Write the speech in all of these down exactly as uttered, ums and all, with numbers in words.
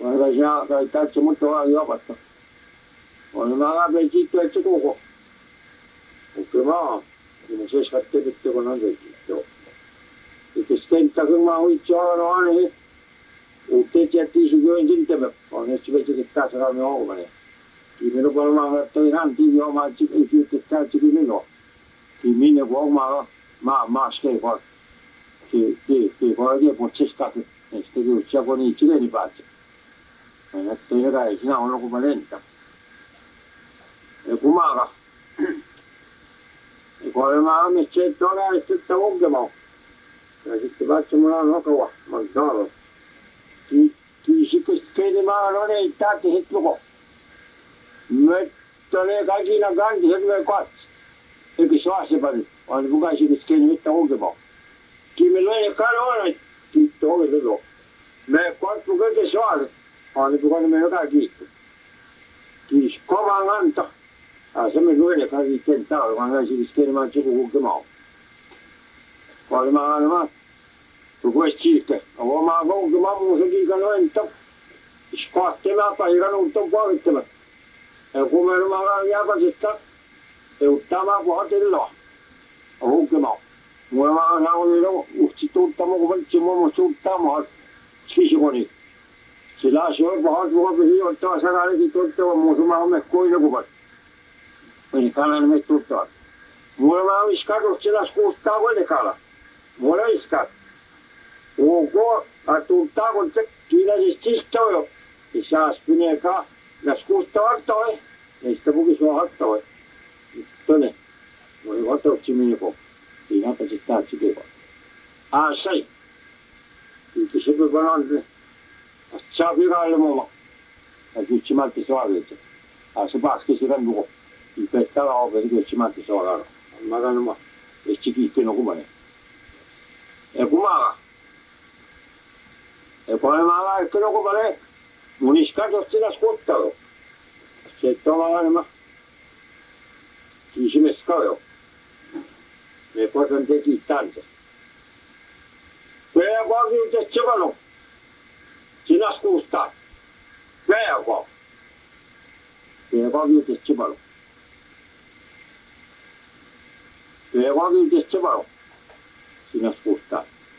私はタッチもっとは弱かった。俺まがべきってやっちゃとこ。僕は、でもしかってるってこなんで言って。で、試験たくまを一応あのあれ、おてちゃって修行についても、あの、しべちきったさがめおうがね。君のこのままといなんていうよ、まあ、ちきてったちきるの。君ね、こうまあ、まあまあしてこう。で、で、これでこっちしたく。してるうちはこに一例にばっちゃ。やっているから、ひなおのこまでんだ。え、こまが。これまあ、めっちゃとらしてったもんでも。やってばっちもらうのかは、まあ、だろう。き、きしくしけでまあ、のね、いったってへっとこ。めっとね、かきながんでへっめこっち。えくしわせばね、あの、昔しくしけにめったもんでも。君のね、かろうない。きっとおめでとう。めこっちくけしわせ。あの、ここにめよかき。きしこまがんと。あ、せめるえでかきてんたら、話しくしけにまちくほけまお。これまあのま、そこへちいて、おまごくまもせきかのえんと。しこってまったいがのうとこあげてます。え、こめるまがやかせた。え、うったまこはてるの。ほけまお。もやまがなおにの、うちとったもこばんちももちょったもは、ちきしこに。ちらしょいこはつこくひよってはさがれきとってはもすまがめっこいでこば。にかなりめっとったわ。もやまがしかとちらしこったわでから。もらいしか。おこ、あとったこって、きなじちしたよ。いさあ、すくねえか。なしこったわったわい。ねしたぼきしわはったわい。とね、もうわたをちみにこ。いなたちったちけば。ああ、さい。いきしぶばなんで。あっちゃびがあるもま。あきちまってそうあるやつ。あすばすけしがんどこ。いぺったらおべきちまってそうある。まだのま。えちきってのこばね。え、こまが。え、これまがいくのこばね。もにしかとちらしこったよ。せっとまがねま。きしめすかよ。え、これかんてきいったんです。べやこあきゅうてちばの。ちなしこした。べやこ。べやこあきゅうてちばの。べやこあきゅうてちばの。ちなしこした。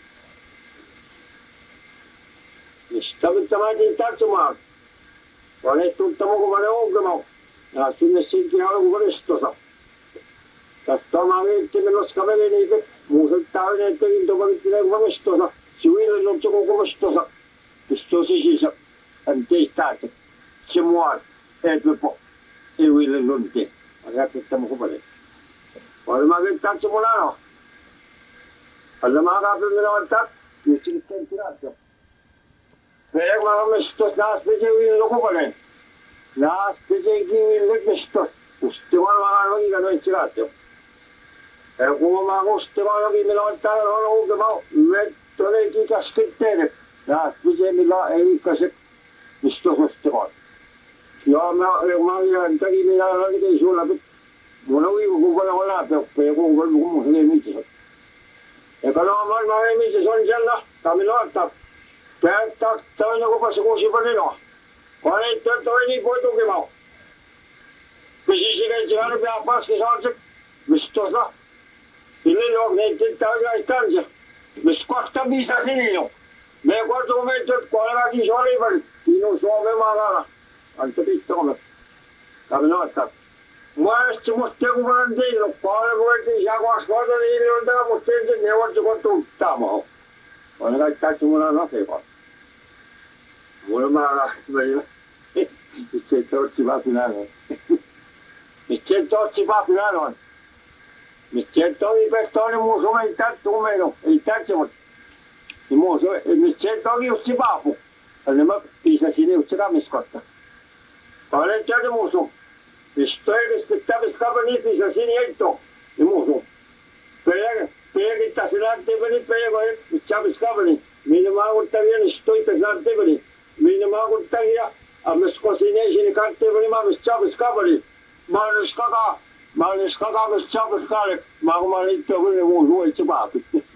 下ぶったまいていたっちまう。われとったもこまで多くも。あ、すねしんきあるここでしっとさ。たったまげってめのしかめでに行く。もうせったあれねってきんとこにきれここもしっとさ。しゅいののちょここもしっとさ。しっとししさ。あんてしたって。ちもある。えっとぽ。えういれるんて。あれやってったもこまで。われまげったっちもなの。あれまがぶんめらわった。ゆちりってんきらっちょ。Kaya mga mistos na specie wheel ko pa rin. Na specie wheel ko mistos. Gusto mo mga ano yung gano'n sila ito. Kaya kung mga gusto mo yung ginawang tayo ano kung gamaw, medyo na ikikaskit tayo. Na specie nila ay kasi mistos gusto ko. Yung mga yan, tagi nila lang ito yung sulapit. Muna yung gugulang wala, pero kung gugulang mo sa imitis. E kalau naman mga imitis, on dyan na, kami lang tap. Kaya tayo na ko pa sa kusi pa rin o. Kung ano ito, ito hindi po ito kimaw. Pisisigan siya na piyapas kasi sa mistos na. Ililog na ito tayo na istansya. Miskwak tabi sa sinino. May kwarto ko may ito, kung ano natin siya rin pa rin. Tinusuwa may mga nga. Ang tapit ito kami. Kami na at Mas muste ko ba ng dino. Kung ano ko ito siya ko askwado na iliyon na muste ito. Newan siya ko ito. Tama ho. Kung ano ka itacho mo na na sa'yo. Mula mga kasbay na. Mister Chiba Pinano. Mister Chiba Pinano. Mister Togi Pestone muso ma intanto come no. Intanto il muso Mister Togi Chiba fu. Allora pisa si deve uscire mi scotta. Pare già muso. Sto rispettavo scapa ni pisa si niente. Il muso. Per per che sta silente per il prego e c'è scapa ni. Mi domavo tagliare sto pesante per il Minamagun tayo, ang mas ko sinesi ni kante ko ni mas chabas kabali, malas kaka, malas kaka mas chabas kalik, makumalit ko ni mo luwal sa bakit.